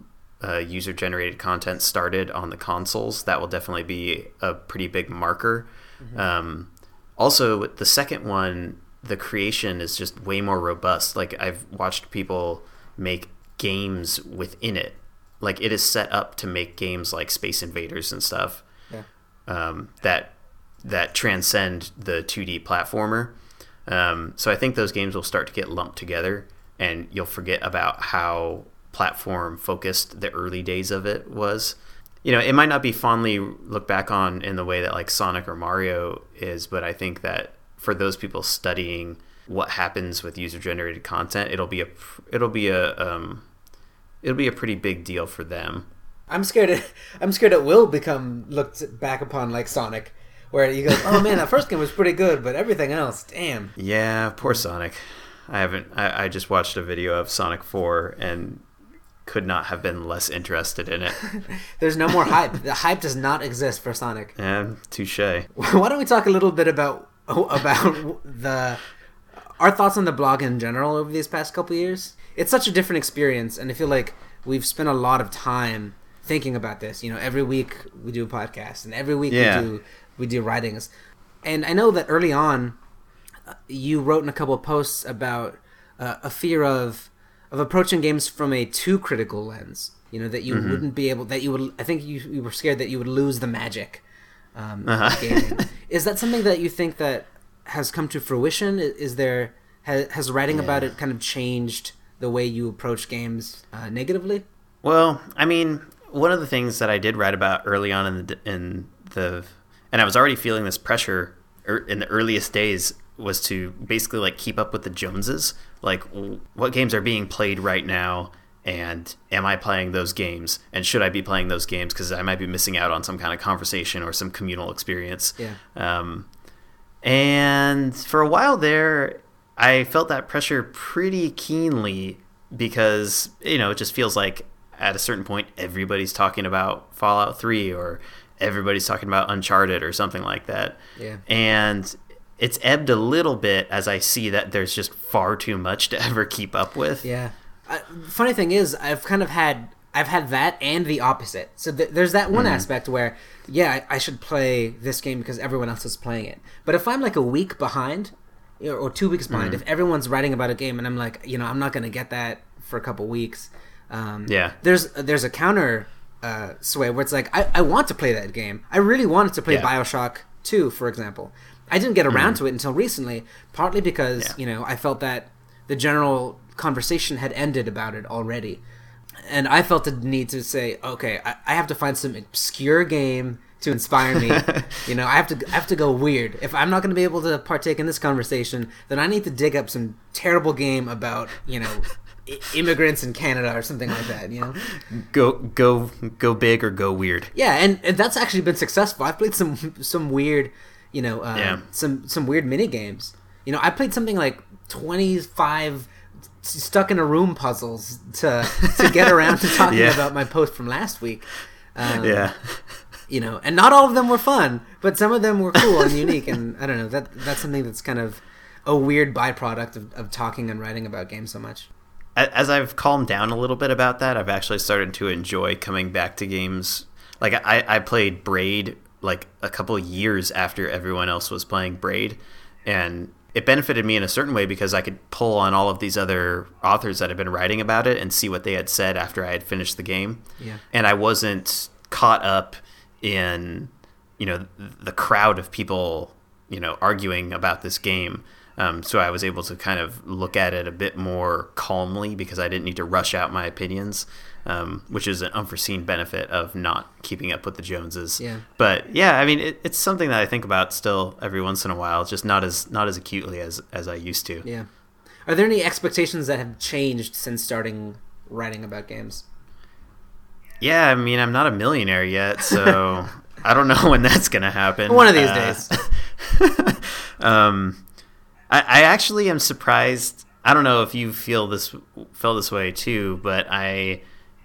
[SPEAKER 3] uh, user-generated content started on the consoles, that will definitely be a pretty big marker. Mm-hmm. Um, also, with the second one, the creation is just way more robust. Like, I've watched people make games within it. Like, it is set up to make games like Space Invaders and stuff
[SPEAKER 4] Yeah.
[SPEAKER 3] um, that that transcend the two D platformer. Um, so I think those games will start to get lumped together, and you'll forget about how platform focused the early days of it was. You know, it might not be fondly looked back on in the way that like Sonic or Mario is, but I think that for those people studying what happens with user-generated content, it'll be a it'll be a um, it'll be a pretty big deal for them.
[SPEAKER 4] I'm scared. It, I'm scared it will become looked back upon like Sonic, where you go, "Oh man, that first game was pretty good, but everything else, damn."
[SPEAKER 3] Yeah, poor Sonic. I haven't. I, I just watched a video of Sonic four and could not have been less interested in it.
[SPEAKER 4] There's no more hype. The hype does not exist for Sonic.
[SPEAKER 3] Yeah, touche.
[SPEAKER 4] Why don't we talk a little bit about about the our thoughts on the blog in general over these past couple of years? It's such a different experience, and I feel like we've spent a lot of time thinking about this. You know, every week we do a podcast, and every week
[SPEAKER 3] yeah.
[SPEAKER 4] we do we do writings. And I know that early on, uh, you wrote in a couple of posts about uh, a fear of of approaching games from a too critical lens. You know, that you mm-hmm. wouldn't be able, that you would, I think you, you were scared that you would lose the magic um, uh-huh. of gaming. Is that something that you think that has come to fruition? Is there, has, has writing yeah. about it kind of changed the way you approach games uh, negatively?
[SPEAKER 3] Well, I mean, one of the things that I did write about early on in the, in the and I was already feeling this pressure in the earliest days, was to basically like keep up with the Joneses. Like, what games are being played right now, and am I playing those games, and should I be playing those games, because I might be missing out on some kind of conversation or some communal experience.
[SPEAKER 4] Yeah.
[SPEAKER 3] Um, and for a while there, I felt that pressure pretty keenly, because, you know, it just feels like at a certain point everybody's talking about Fallout three, or everybody's talking about Uncharted or something like that.
[SPEAKER 4] Yeah.
[SPEAKER 3] And it's ebbed a little bit as I see that there's just far too much to ever keep up with.
[SPEAKER 4] Yeah. Uh, funny thing is, I've kind of had I've had that and the opposite. So th- there's that one mm-hmm. aspect where, yeah, I, I should play this game because everyone else is playing it. But if I'm like a week behind, or, or two weeks behind, mm-hmm. if everyone's writing about a game and I'm like, you know, I'm not going to get that for a couple weeks. Um,
[SPEAKER 3] yeah.
[SPEAKER 4] There's there's a counter uh, sway where it's like, I, I want to play that game. I really wanted to play yeah. Bioshock two, for example. I didn't get around mm. to it until recently, partly because, yeah. you know, I felt that the general conversation had ended about it already. And I felt the need to say, okay, I, I have to find some obscure game to inspire me. you know, I have to I have to go weird. If I'm not going to be able to partake in this conversation, then I need to dig up some terrible game about, you know, I- immigrants in Canada or something like that, you know?
[SPEAKER 3] Go go go big or go weird.
[SPEAKER 4] Yeah, and, and that's actually been successful. I've played some some weird... You know, uh, yeah. some some weird mini games. You know, I played something like twenty-five stuck in a room puzzles to to get around to talking yeah. about my post from last week. Um,
[SPEAKER 3] yeah.
[SPEAKER 4] You know, and not all of them were fun, but some of them were cool and unique. And I don't know, that that's something that's kind of a weird byproduct of, of talking and writing about games so much.
[SPEAKER 3] As I've calmed down a little bit about that, I've actually started to enjoy coming back to games. Like I, I played Braid like a couple of years after everyone else was playing Braid, and it benefited me in a certain way because I could pull on all of these other authors that had been writing about it and see what they had said after I had finished the game.
[SPEAKER 4] Yeah.
[SPEAKER 3] And I wasn't caught up in, you know, the crowd of people, you know, arguing about this game. Um, so I was able to kind of look at it a bit more calmly because I didn't need to rush out my opinions. Um, which is an unforeseen benefit of not keeping up with the Joneses.
[SPEAKER 4] Yeah.
[SPEAKER 3] But yeah, I mean, it, it's something that I think about still every once in a while, just not as not as acutely as, as I used to.
[SPEAKER 4] Yeah. Are there any expectations that have changed since starting writing about games?
[SPEAKER 3] Yeah, I mean, I'm not a millionaire yet, so I don't know when that's going to happen.
[SPEAKER 4] One of these
[SPEAKER 3] uh,
[SPEAKER 4] days.
[SPEAKER 3] um, I, I actually am surprised. I don't know if you feel this felt this way too, but I...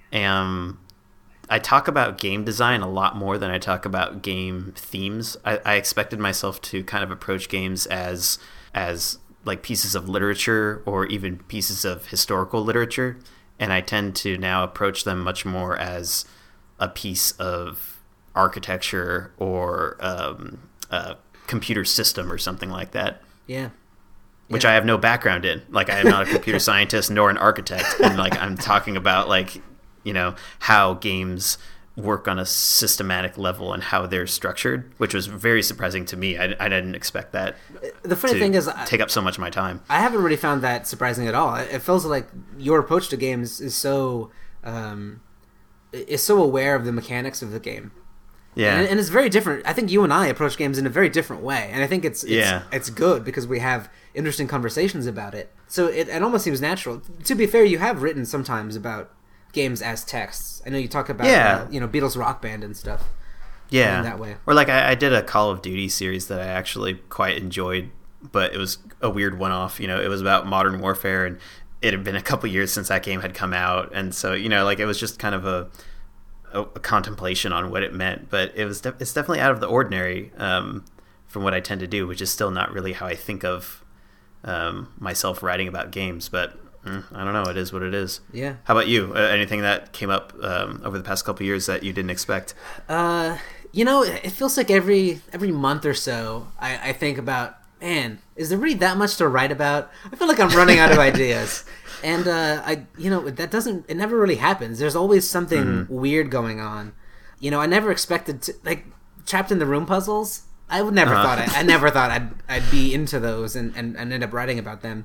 [SPEAKER 3] am I talk about game design a lot more than I talk about game themes. I, I expected myself to kind of approach games as as like pieces of literature or even pieces of historical literature, and I tend to now approach them much more as a piece of architecture or um, a computer system or something like that.
[SPEAKER 4] Yeah.
[SPEAKER 3] Which
[SPEAKER 4] yeah.
[SPEAKER 3] I have no background in. Like, I am not a computer scientist nor an architect, and like I'm talking about like, you know, how games work on a systematic level and how they're structured, which was very surprising to me. I, I didn't expect that.
[SPEAKER 4] The funny
[SPEAKER 3] to
[SPEAKER 4] thing is,
[SPEAKER 3] take up so much of my time.
[SPEAKER 4] I haven't really found that surprising at all. It feels like your approach to games is so um, is so aware of the mechanics of the game.
[SPEAKER 3] Yeah,
[SPEAKER 4] and, and it's very different. I think you and I approach games in a very different way, and I think it's, it's
[SPEAKER 3] yeah,
[SPEAKER 4] it's good because we have interesting conversations about it. So it, it almost seems natural. To be fair, you have written sometimes about games as texts. I know you talk about
[SPEAKER 3] yeah.
[SPEAKER 4] uh, you know, Beatles Rock Band and stuff.
[SPEAKER 3] Yeah,
[SPEAKER 4] in that way.
[SPEAKER 3] Or like I, I did a Call of Duty series that I actually quite enjoyed, but it was a weird one-off. You know, it was about Modern Warfare, and it had been a couple years since that game had come out, and so, you know, like it was just kind of a a, a contemplation on what it meant. But it was de- it's definitely out of the ordinary um, from what I tend to do, which is still not really how I think of um, myself writing about games, but. I don't know. It is what it is.
[SPEAKER 4] Yeah.
[SPEAKER 3] How about you? Uh, anything that came up um, over the past couple of years that you didn't expect?
[SPEAKER 4] Uh, you know, it feels like every every month or so, I, I think about man, is there really that much to write about? I feel like I'm running out of ideas. And uh, I, you know, that doesn't. It never really happens. There's always something mm-hmm. weird going on. You know, I never expected to like trapped in the room puzzles. I would never uh-huh. thought I, I never thought I'd I'd be into those and, and, and end up writing about them.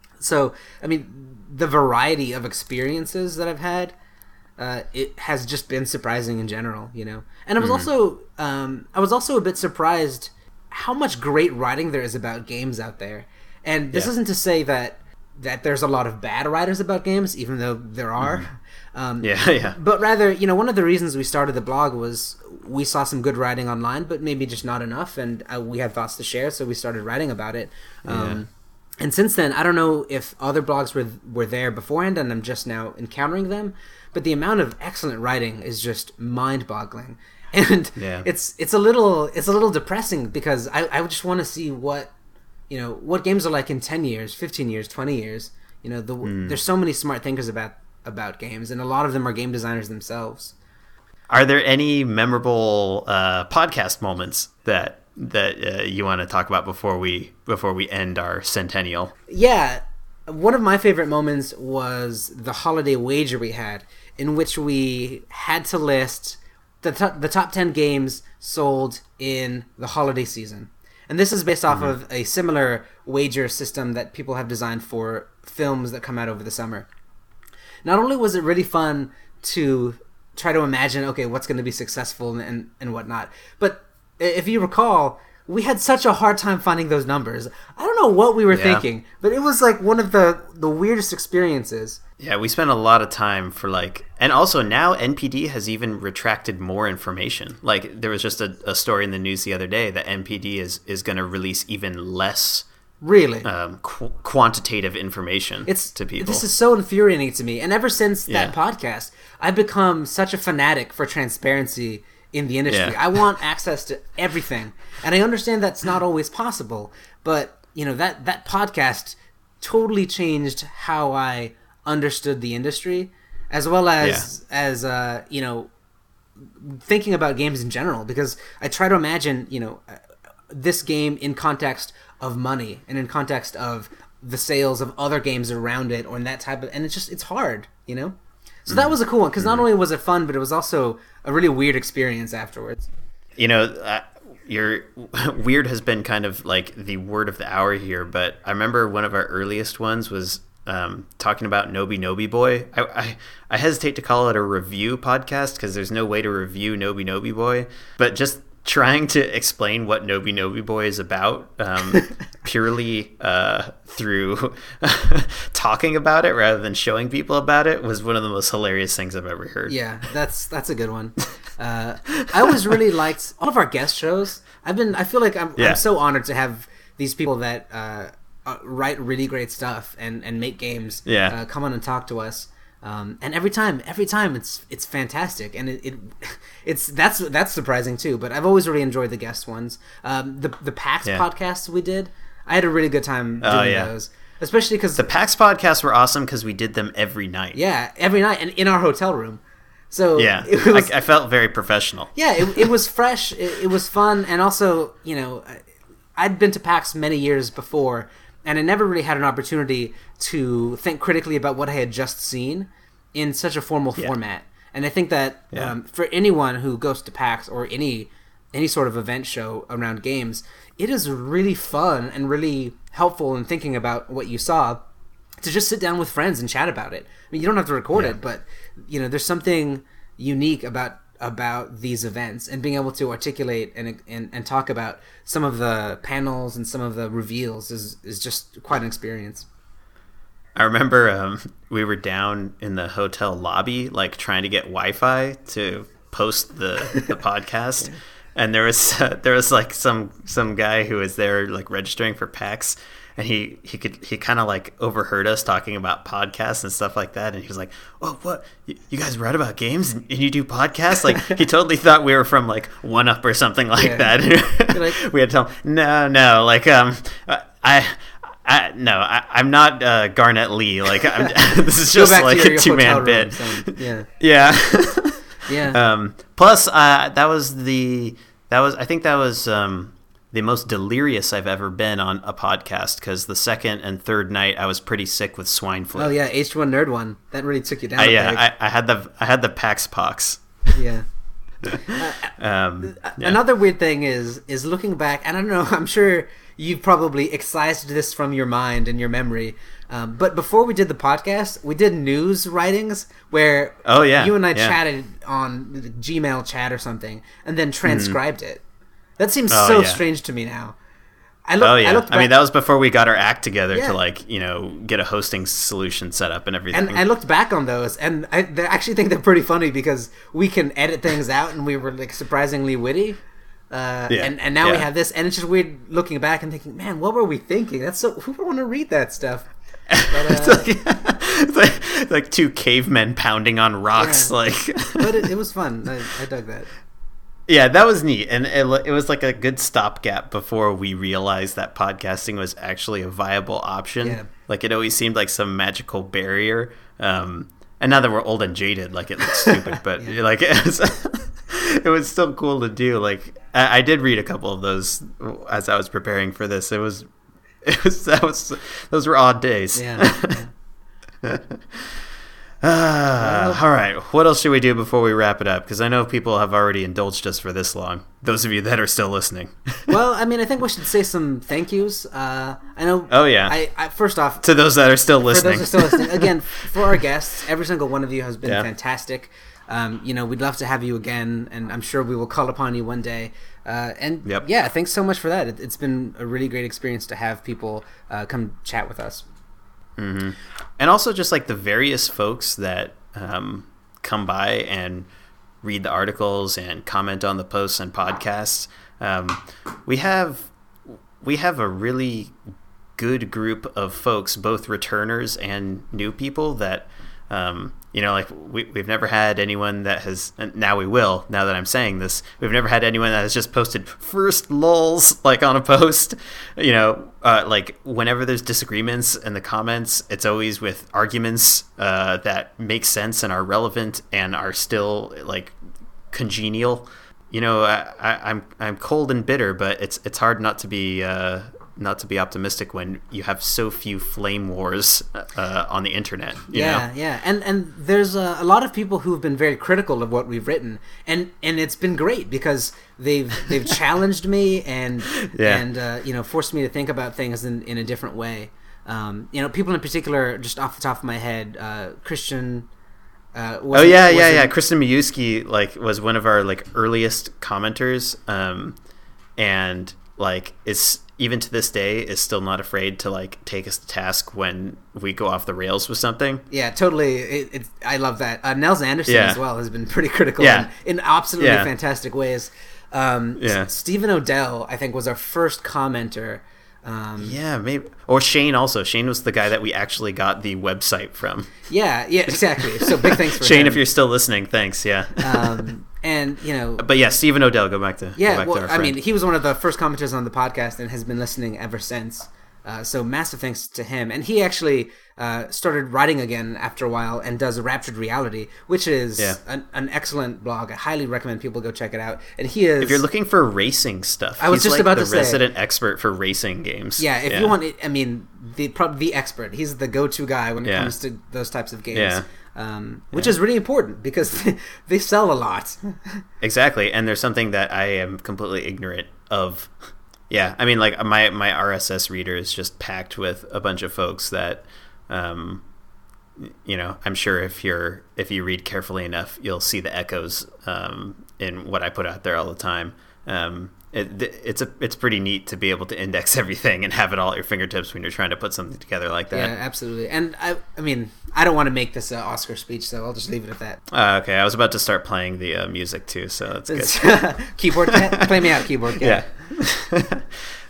[SPEAKER 4] So I mean, the variety of experiences that I've had, uh, it has just been surprising in general. You know, and I was mm-hmm. also um, I was also a bit surprised how much great writing there is about games out there. And this yeah. isn't to say that that there's a lot of bad writers about games, even though there are. Mm-hmm. Um,
[SPEAKER 3] yeah, yeah.
[SPEAKER 4] But rather, you know, one of the reasons we started the blog was we saw some good writing online, but maybe just not enough, and uh, we had thoughts to share, so we started writing about it. Um, yeah. And since then, I don't know if other blogs were were there beforehand, and I'm just now encountering them, but the amount of excellent writing is just mind-boggling. And yeah. it's it's a little it's a little depressing because I, I just want to see what you know what games are like in ten years, fifteen years, twenty years. You know, the, mm. there's so many smart thinkers about about games, and a lot of them are game designers themselves.
[SPEAKER 3] Are there any memorable uh, podcast moments that that uh, you want to talk about before we before we end our centennial?
[SPEAKER 4] Yeah, one of my favorite moments was the holiday wager we had, in which we had to list the top, the top ten games sold in the holiday season. And this is based off mm-hmm. of a similar wager system that people have designed for films that come out over the summer. Not only was it really fun to try to imagine, okay, what's going to be successful and, and, and whatnot, but if you recall, we had such a hard time finding those numbers. I don't know what we were yeah. thinking, but it was like one of the, the weirdest experiences.
[SPEAKER 3] Yeah, we spent a lot of time for like, and also now N P D has even retracted more information. Like there was just a, a story in the news the other day that N P D is, is going to release even less
[SPEAKER 4] really
[SPEAKER 3] um, qu- quantitative information
[SPEAKER 4] it's,
[SPEAKER 3] to people.
[SPEAKER 4] This is so infuriating to me. And ever since
[SPEAKER 3] yeah.
[SPEAKER 4] that podcast, I've become such a fanatic for transparency in the industry. Yeah. I want access to everything. And I understand that's not always possible, but you know, that, that podcast totally changed how I understood the industry, as well as yeah. as uh, you know, thinking about games in general, because I try to imagine, you know, this game in context of money and in context of the sales of other games around it, or in that type of, and it's just it's hard, you know. So mm. that was a cool one, because not only was it fun, but it was also a really weird experience afterwards.
[SPEAKER 3] You know, uh, your weird has been kind of like the word of the hour here, but I remember one of our earliest ones was um, talking about Noby Noby Boy. I, I I hesitate to call it a review podcast because there's no way to review Noby Noby Boy, but just trying to explain what Noby Noby Boy is about um, purely uh, through talking about it rather than showing people about it was one of the most hilarious things I've ever heard.
[SPEAKER 4] Yeah, that's that's a good one. Uh, I always really liked all of our guest shows. I've been I feel like I'm, yeah. I'm so honored to have these people that uh, uh, write really great stuff and, and make games
[SPEAKER 3] yeah.
[SPEAKER 4] uh, come on and talk to us. Um, and every time, every time it's it's fantastic, and it, it it's that's that's surprising too. But I've always really enjoyed the guest ones. Um, the the PAX yeah. podcasts we did, I had a really good time doing oh, yeah. those, especially because
[SPEAKER 3] the PAX podcasts were awesome because we did them every night.
[SPEAKER 4] Yeah, every night, and in our hotel room. So
[SPEAKER 3] yeah,
[SPEAKER 4] it was,
[SPEAKER 3] I, I felt very professional.
[SPEAKER 4] Yeah, it, it was fresh. It, it was fun, and also, you know, I'd been to PAX many years before, and I never really had an opportunity to think critically about what I had just seen in such a formal yeah. format. And I think that yeah. um, for anyone who goes to PAX or any any sort of event show around games, it is really fun and really helpful in thinking about what you saw to just sit down with friends and chat about it. I mean, you don't have to record yeah. it, but you know, there's something unique about about these events and being able to articulate and, and and talk about some of the panels and some of the reveals is is just quite an experience.
[SPEAKER 3] I remember um, we were down in the hotel lobby, like trying to get Wi-Fi to post the, the podcast, yeah. and there was uh, there was like some some guy who was there like registering for PAX, and he he could he kind of like overheard us talking about podcasts and stuff like that, and he was like, "Oh, what? You, you guys write about games and, and you do podcasts?" Like he totally thought we were from like One Up or something like yeah. that. Like, we had to tell him, "No, no, like um, I." I, no, I, I'm not uh, Garnett Lee. Like, I'm, this is just like your, a two man bit.
[SPEAKER 4] Room, yeah,
[SPEAKER 3] yeah,
[SPEAKER 4] yeah.
[SPEAKER 3] Um, plus, uh, that was the that was I think that was um, the most delirious I've ever been on a podcast, because the second and third night I was pretty sick with swine flu.
[SPEAKER 4] Oh yeah, H one Nerd One. That really took you down.
[SPEAKER 3] I,
[SPEAKER 4] a
[SPEAKER 3] yeah,
[SPEAKER 4] peg.
[SPEAKER 3] I, I had the I had the Pax Pox.
[SPEAKER 4] Yeah.
[SPEAKER 3] um, yeah.
[SPEAKER 4] Another weird thing is is looking back, and I don't know, I'm sure you've probably excised this from your mind and your memory. Um, but before we did the podcast, we did news writings where
[SPEAKER 3] oh, yeah,
[SPEAKER 4] you and I
[SPEAKER 3] yeah.
[SPEAKER 4] chatted on the Gmail chat or something, and then transcribed mm. it. That seems
[SPEAKER 3] oh,
[SPEAKER 4] so
[SPEAKER 3] yeah.
[SPEAKER 4] strange to me now. I look,
[SPEAKER 3] oh yeah,
[SPEAKER 4] I, looked back,
[SPEAKER 3] I mean that was before we got our act together
[SPEAKER 4] yeah.
[SPEAKER 3] to like you know get a hosting solution set up and everything.
[SPEAKER 4] And I looked back on those, and I they actually think they're pretty funny because we can edit things out, and we were like surprisingly witty. Uh,
[SPEAKER 3] yeah.
[SPEAKER 4] and, and now
[SPEAKER 3] yeah.
[SPEAKER 4] we have this, and it's just weird looking back and thinking, man, what were we thinking? That's so who would want to read that stuff? But, uh,
[SPEAKER 3] it's, like, it's like like two cavemen pounding on rocks,
[SPEAKER 4] yeah.
[SPEAKER 3] like.
[SPEAKER 4] But it, it was fun. I, I dug that.
[SPEAKER 3] Yeah, that was neat, and it, it was like a good stopgap before we realized that podcasting was actually a viable option.
[SPEAKER 4] Yeah.
[SPEAKER 3] Like it always seemed like some magical barrier. Um, and now that we're old and jaded, like it looks stupid, but yeah. like it was, it was still cool to do. Like I, I did read a couple of those as I was preparing for this. It was, it was that was those were odd days.
[SPEAKER 4] Yeah. yeah.
[SPEAKER 3] Uh, all right. What else should we do before we wrap it up? Because I know people have already indulged us for this long. Those of you that are still listening.
[SPEAKER 4] Well, I mean, I think we should say some thank yous. Uh, I know.
[SPEAKER 3] Oh yeah.
[SPEAKER 4] I, I first off,
[SPEAKER 3] to those that are still listening.
[SPEAKER 4] For those that are still listening, again, for our guests, every single one of you has been
[SPEAKER 3] yeah.
[SPEAKER 4] fantastic. Um, you know, we'd love to have you again, and I'm sure we will call upon you one day. Uh, and
[SPEAKER 3] yep.
[SPEAKER 4] yeah, thanks so much for that. It, it's been a really great experience to have people uh, come chat with us.
[SPEAKER 3] Mm-hmm. And also just like the various folks that um, come by and read the articles and comment on the posts and podcasts. Um, we have we have a really good group of folks, both returners and new people that um, you know, like we, we've never had anyone that has, and now we will, now that I'm saying this, we've never had anyone that has just posted first lulz like on a post, you know, uh, like whenever there's disagreements in the comments, it's always with arguments uh, that make sense and are relevant and are still like congenial. You know, I, I, I'm I'm cold and bitter, but it's it's hard not to be uh, not to be optimistic when you have so few flame wars uh, on the internet. You
[SPEAKER 4] yeah,
[SPEAKER 3] know?
[SPEAKER 4] yeah, and and there's a, a lot of people who have been very critical of what we've written, and and it's been great because they've they've challenged me and
[SPEAKER 3] yeah.
[SPEAKER 4] and uh, you know forced me to think about things in, in a different way. Um, you know, people in particular, just off the top of my head, uh, Christian. Uh,
[SPEAKER 3] oh yeah, yeah, yeah. Kristen Majewski like was one of our like earliest commenters, um, and like is even to this day is still not afraid to like take us to task when we go off the rails with something.
[SPEAKER 4] Yeah, totally. It, it, I love that. Uh, Nels Anderson
[SPEAKER 3] yeah.
[SPEAKER 4] as well has been pretty critical
[SPEAKER 3] yeah.
[SPEAKER 4] in, in absolutely
[SPEAKER 3] yeah.
[SPEAKER 4] fantastic ways. Um,
[SPEAKER 3] yeah.
[SPEAKER 4] S- Stephen Odell, I think, was our first commenter. Um,
[SPEAKER 3] yeah, maybe. Or Shane also. Shane was the guy that we actually got the website from.
[SPEAKER 4] Yeah, yeah, exactly. So big thanks for
[SPEAKER 3] Shane,
[SPEAKER 4] him.
[SPEAKER 3] if you're still listening, thanks, yeah.
[SPEAKER 4] um, and, you know...
[SPEAKER 3] But yeah, Stephen Odell, go back to
[SPEAKER 4] Yeah,
[SPEAKER 3] go back
[SPEAKER 4] well,
[SPEAKER 3] to our
[SPEAKER 4] I
[SPEAKER 3] friend.
[SPEAKER 4] mean, he was one of the first commenters on the podcast and has been listening ever since. Uh, so massive thanks to him. And he actually uh, started writing again after a while and does Raptured Reality, which is
[SPEAKER 3] yeah.
[SPEAKER 4] an, an excellent blog. I highly recommend people go check it out. And he is...
[SPEAKER 3] If you're looking for racing stuff,
[SPEAKER 4] I was
[SPEAKER 3] he's
[SPEAKER 4] just
[SPEAKER 3] like
[SPEAKER 4] about
[SPEAKER 3] the
[SPEAKER 4] to say-
[SPEAKER 3] resident expert for racing games.
[SPEAKER 4] Yeah, if
[SPEAKER 3] yeah.
[SPEAKER 4] you want... I mean, the probably the expert. He's the go-to guy when it
[SPEAKER 3] Yeah.
[SPEAKER 4] comes to those types of games.
[SPEAKER 3] Yeah.
[SPEAKER 4] Um, which
[SPEAKER 3] Yeah.
[SPEAKER 4] is really important because they, they sell a lot.
[SPEAKER 3] Exactly, and there's something that I am completely ignorant of. Yeah, I mean, like my my R S S reader is just packed with a bunch of folks that, um, you know, I'm sure if you're if you read carefully enough, you'll see the echoes um, in what I put out there all the time. Um, it, it's a it's pretty neat to be able to index everything and have it all at your fingertips when you're trying to put something together like that.
[SPEAKER 4] Yeah, absolutely. And I, I mean, I don't want to make this an Oscar speech, so I'll just leave it at that.
[SPEAKER 3] Uh, okay, I was about to start playing the uh, music too, so that's good.
[SPEAKER 4] Keyboard cat, play me out, keyboard cat.
[SPEAKER 3] Yeah.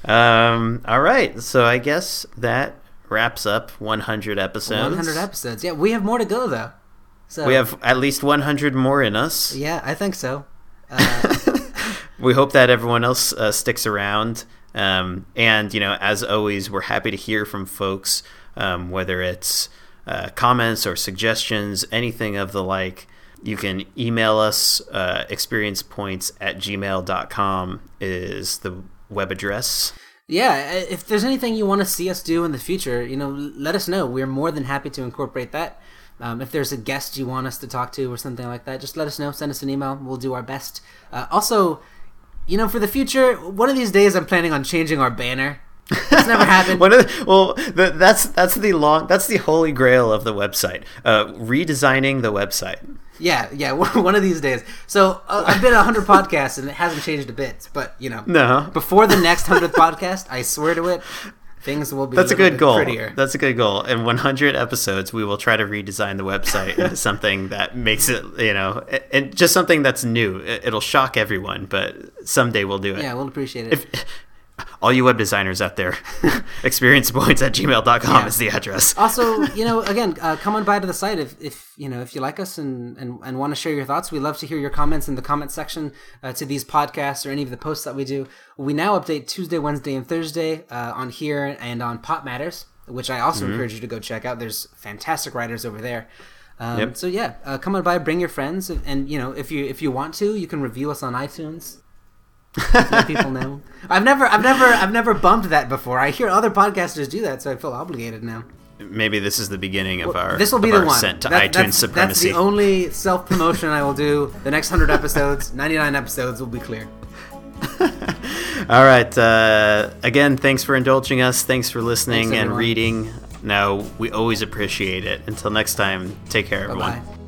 [SPEAKER 3] um. All right. So I guess that wraps up one hundred episodes.
[SPEAKER 4] one hundred episodes. Yeah, we have more to go though. So
[SPEAKER 3] We have at least one hundred more in us.
[SPEAKER 4] Yeah, I think so. Uh,
[SPEAKER 3] We hope that everyone else uh, sticks around. Um, and, you know, as always, we're happy to hear from folks, um, whether it's uh, comments or suggestions, anything of the like. You can email us. Uh, experiencepoints at gmail dot com is the web address.
[SPEAKER 4] Yeah, if there's anything you want to see us do in the future, you know, let us know. We're more than happy to incorporate that. Um, if there's a guest you want us to talk to or something like that, just let us know. Send us an email. We'll do our best. Uh, also, you know, for the future, one of these days I'm planning on changing our banner. It's never happened.
[SPEAKER 3] One of the, well, the, that's that's the long that's the holy grail of the website. Uh, redesigning the website.
[SPEAKER 4] Yeah, yeah, one of these days. So uh, I've been a hundred podcasts and it hasn't changed a bit. But you know,
[SPEAKER 3] no.
[SPEAKER 4] Before the next hundredth podcast, I swear to it, things will be.
[SPEAKER 3] That's a, a good goal.
[SPEAKER 4] Prettier.
[SPEAKER 3] That's a good goal. In one hundred episodes, we will try to redesign the website into something that makes it, you know, and just something that's new. It'll shock everyone, but someday we'll do it.
[SPEAKER 4] Yeah, we'll appreciate it.
[SPEAKER 3] If, all you web designers out there, experiencepoints at gmail dot com yeah. is the address.
[SPEAKER 4] Also, you know, again, uh, come on by to the site if, if you know if you like us and, and, and want to share your thoughts. We love to hear your comments in the comment section uh, to these podcasts or any of the posts that we do. We now update Tuesday, Wednesday, and Thursday uh, on here and on Pop Matters, which I also mm-hmm. encourage you to go check out. There's fantastic writers over there. Um, yep. So yeah, uh, come on by, bring your friends, and, and you know if you if you want to, you can review us on iTunes. Let people know. I've never, I've never, I've never bumped that before. I hear other podcasters do that, so I feel obligated now.
[SPEAKER 3] Maybe this is the beginning of
[SPEAKER 4] well,
[SPEAKER 3] our.
[SPEAKER 4] This will be
[SPEAKER 3] the
[SPEAKER 4] one.
[SPEAKER 3] Ascent to
[SPEAKER 4] that,
[SPEAKER 3] iTunes
[SPEAKER 4] that's,
[SPEAKER 3] supremacy.
[SPEAKER 4] That's the only self promotion I will do. The next hundred episodes, ninety-nine episodes, will be clear.
[SPEAKER 3] All right. Uh, again, thanks for indulging us. Thanks for listening
[SPEAKER 4] thanks,
[SPEAKER 3] and reading. No, we always appreciate it. Until next time, take care, everyone.
[SPEAKER 4] Bye-bye.